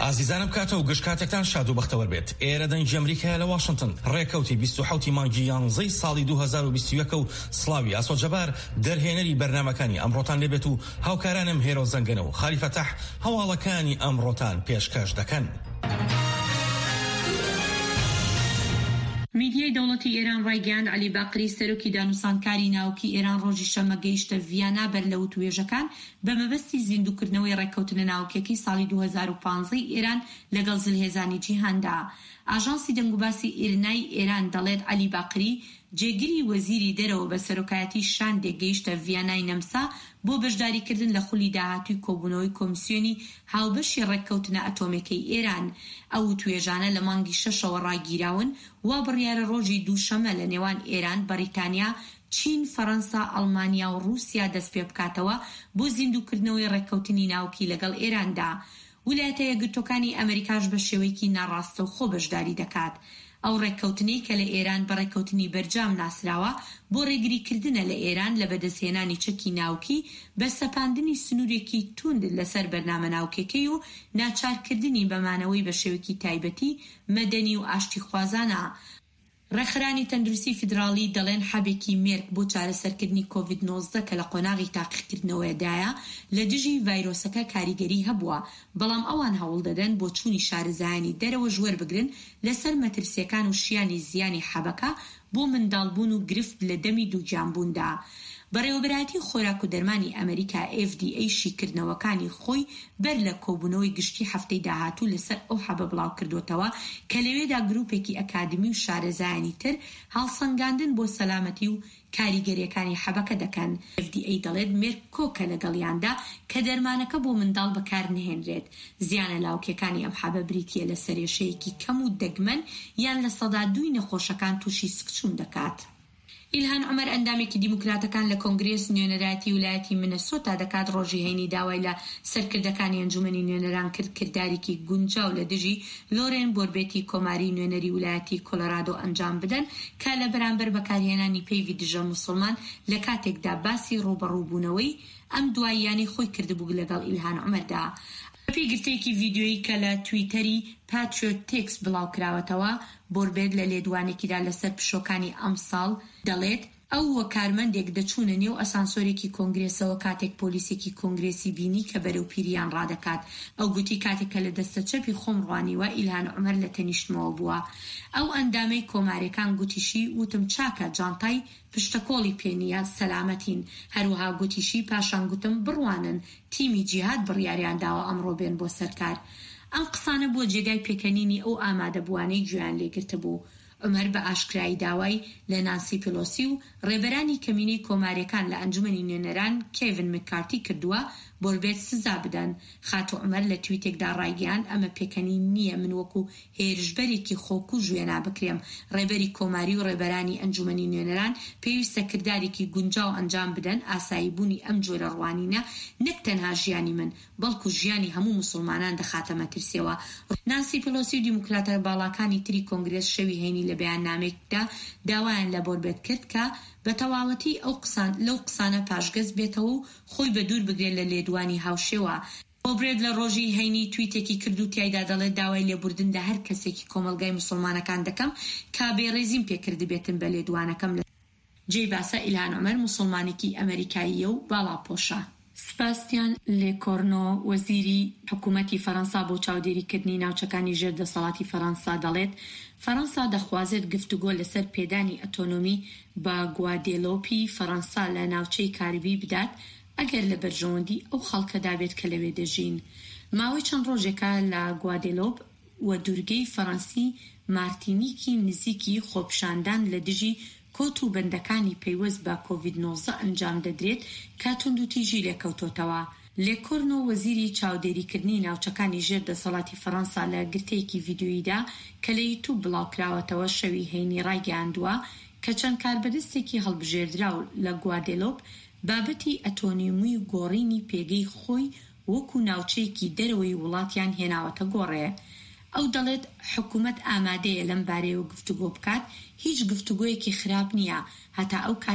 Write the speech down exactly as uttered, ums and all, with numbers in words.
ئازیزانم کاتە و گشتکاتێکتان شاد و بەختەوەر بێت. ئێرە دەنگی ئەمریکا لە واشنگتن ڕێکەوتی بیست و حەوتی مانگی یانزەی ساڵی دوو هەزار و بیست و یەک و سڵاوی ئاسۆجەبار دەرهێنەری بەرنامەکانی ئەمڕۆتان لێبێت و هاوکارانم هێرۆ زەنگەنە و خالی فەتەح هەواڵەکانی ئەمڕۆتان پێشکەش دەکەن. میدیای دەوڵەتی ئێران ڕایگەیاند عەلی باقری سەرۆکی دانووسانکاری ناوکی ئێران ڕۆژی شەمە گەیشتە ڤیانا بەر لە وتوێژەکان بە مەبەستی زیندووکردنەوەی ڕێککەوتنە ناوکیەکەی ساڵی دوو هەزار و پانزەی ئێران لەگەڵ زلهێزانی جیهاندا. ئاژانسی دەنگوباسی ئێرنای ئێران دەڵێت عەلی باقری جێگیری وەزیری دەرەوە بە سەرۆکایەتی شاندێک گەیشتە ڤیانای نەمسا بۆ بەشداریکردن لە خولی داهاتووی کۆبوونەوەی کۆمیسیۆنی هاوبەشی ڕێککەوتنە ئەتۆمەکەی ئێران. ئەو توێژانە لە مانگی شەشەوە ڕاگیراون وا بڕیارە ڕۆژی دووشەمە لە نێوان ئێران، بەریتانیا، چین، فەڕەنسا، ئەڵمانیا و رووسیا دەست پێ بکاتەوە بۆ زیندووکردنەوەی ڕێککەوتنی ناوکی لەگەڵ ئێراندا. ویلایەتە یەکگرتووەکانی ئەمریکاش بە شێوەیەکی ناڕاستە و خۆ بەشداری دەکات. ئەو ڕێککەوتنەی کە لە ئێران بە ڕێککەوتنی بەرجام ناسراوە بۆ ڕێگریکردنە لە ئێران لە بەدەستهێنانی چەکی ناوکی، بە سەپاندنی سنوورێکی توند لەسەر بەرنامە ناوکیەکەی و ناچارکردنی بەمانەوەی بە شێوەیەکی تایبەتی مەدەنی و ئاشتی خوازانە. ڕێکخرانی تەندروستی فیدراڵی دەڵێن حەبێکی مێرگ بۆ چارەسەرکردنی کۆڤید نۆزدە کە لە قۆناغی تاقیکردنەوەیدایە لە دژی ڤایرۆسەکە کاریگەری هەبووە، بەڵام ئەوان هەوڵ دەدەن بۆ چوونی شارەزایانی دەرەوە ژوەر بگرن لەسەر مەترسیەکان و شیانی زیانی حەبەکە بۆ منداڵبوون و گرفت لە دەمی دووگیانبووندا. بەڕێوەبەرایەتی خۆراک و دەرمانی ئەمریکا ئێف دی ئەی شیکردنەوەکانی خۆی بەر لە کۆبوونەوەی گشتی هەفتەی داهاتوو لەسەر ئەو حەبە بڵاو کردوتەوە کە لەوێدا گروپێکی ئەکادمی و شارەزایانی تر هەڵسەنگاندن بۆ سەلامەتی و کاریگەریەکانی حەبەکە دەکەن. ئێف دی ئەی دەڵێت مێرگ کۆکە لەگەڵیاندا کە دەرمانەکە بۆ منداڵ بەکار نهێنرێت. زیانە لاوکیەکانی ئەم حەبە بریتیە لە سەرێشەیەکی کەم و دەگمەن یان لە سەدا دووی نەخۆشەکان تووشی سکچوون دەکات. ئیلهان عومەر ئەندامێکی دیموکراتەکان لە کۆنگرێس نوێنەراتی ویلایەتی منەسۆتا دەکات ڕۆژی هەینی داوای لە سەرکردەکانی ئەنجومەنی نوێنەران کرد کردارێکی گونجاو لە دژی لۆرێن بۆربێتی کۆماری نوێنەری ویلایەتی کۆلۆرادۆ ئەنجام بدەن کە لە بەرامبەر بەکارهێنانی پەیوی دژە موسڵمان لە کاتێکدا باسی ڕوبەڕووبوونەوەی ئەم دواییانی خۆی کردبوو لەگەڵ ئیلهان عومەردا. پێگرتێکی ڤیدیۆیی کە لە تویتەری پاتریۆت تێکس بڵاوکراوەتەوە بۆربێت لە لێدوانێکیدا لەسەر پشۆکانی ئەم ساڵ دەڵێت ئەو وە کارمەندێک دەچوونە نێو ئەسانسۆرێکی کۆنگرێسەوە کاتێک پۆلیسێکی کۆنگرێسی بینی کە بەرەو پیریان ڕادەکات. ئەو گوتی کاتێکە لە دەستە چەپی خۆم ڕوانیوە ئیلهان عومەر لە تەنیشتمەوە بووە. ئەو ئەندامەی کۆمارەکان گوتیشی وتم چاکە جانتای پشتەکۆڵی پێنیە سەلامەتین. هەروەها گوتیشی پاشان گوتم بڕوانن تیمی جیهاد بڕیاریان داوە ئەمڕۆ بێن بۆ سەرکار. ئەم قسانە بۆ جێگای پێکەنینی ئەو ئامادەبووانەی گوێیان لێگرتە بوو. عمەر بە ئاشکرایی داوای لە نانسی پیلۆسی و ڕێبەرانی کەمینەی کۆماریەکان لە ئەنجومەنی نوێنەران کێڤن مکارتی کردووە بۆربێت سزا بدەن. خاتۆ عمەر لە تویتێکدا ڕایگەیاند ئەمە پێکەنین نییە، من وەکو هێرشبەرێکی خۆک و ژوێنا بکرێم. ڕێبەری کۆماری و ڕێبەرانی ئەنجومەنی نوێنەران پێویستە کردارێکی گونجاو ئەنجام بدەن ئاساییبوونی ئەم جۆرە ڕوانینە نەک تەنها ژیانی من بەڵکو ژیانی هەموو مسلمانان دەخاتە مەترسیەوە. نانسی پیلۆسی و دیموکراتە باڵاکانی تری کۆنگرێس شەوی هەینی لە بەیاننامێکدا داوایان لە بۆربێت کرد کە بە تەواوەتی ئەو قسان لەو قسانە پاشگەز بێتەوە و خۆی بە دوور بگرێت لە لێدوانی هاوشێوە. بۆبرێت لە ڕۆژی هەینی تویتێکی کرد و تیایدا دەڵێت داوای لێبوردن لە هەر کەسێکی کۆمەلگای مسلمانەکان دەکەم کا بێڕێزیم پێکرد بێتن بە لێدوانەکەم. جێی باسە ئیلهان عومەر مسلمانێکی ئەمریکاییە و باڵاپۆشە. سپاسیان لێکۆرنۆ وەزیری حکوومەتی فەڕەنسا بۆ چاودێریکردنی ناوچەکانی ژێردەسەڵاتی فەڕەنسا دەڵێت فەڕەنسا دەخوازێت گفتوگۆ لەسەر پێدانی ئەتۆنۆمی بە گوادێلۆپی فەڕەنسا لە ناوچەی کاریبی بدات ئەگەر لە بەرژەوەندی ئەو خەڵکەدا بێت کە لەوێ دەژین. ماوەی چەند ڕۆژێکە لە گوادێلۆپ و دوورگەی فەڕەنسی مارتینیکی نزیکی خۆپشاندان لە دژی کۆت و بەندەکانی پەیوەست بە کۆڤید نۆزدە ئەنجام دەدرێت کە توندوتیژی لێکەوتۆتەوە. لێکۆرنۆ وەزیری چاودێریکردنی ناوچەکانی ژێردەسەڵاتی فەڕەنسا لە گرتەیەکی ڤیدیۆییدا کە لە یوتیوب بڵاوکراوەتەوە شەوی هەینی ڕایگەیاندووە کە چەند کاربەدەستێکی هەڵبژێردراو لە گوادێلۆپ بابەتی ئەتۆنیمی و گۆڕینی پێگەی خۆی وەکو ناوچەیەکی دەرەوەی وڵاتیان هێناوەتە گۆڕێ. ئەو دەڵێت حکوومەت ئامادەیە لەم بارەیەوە گفتوگۆ بکات، هیچ گفتوگۆیەکی خراپ نییە هەتا ئەو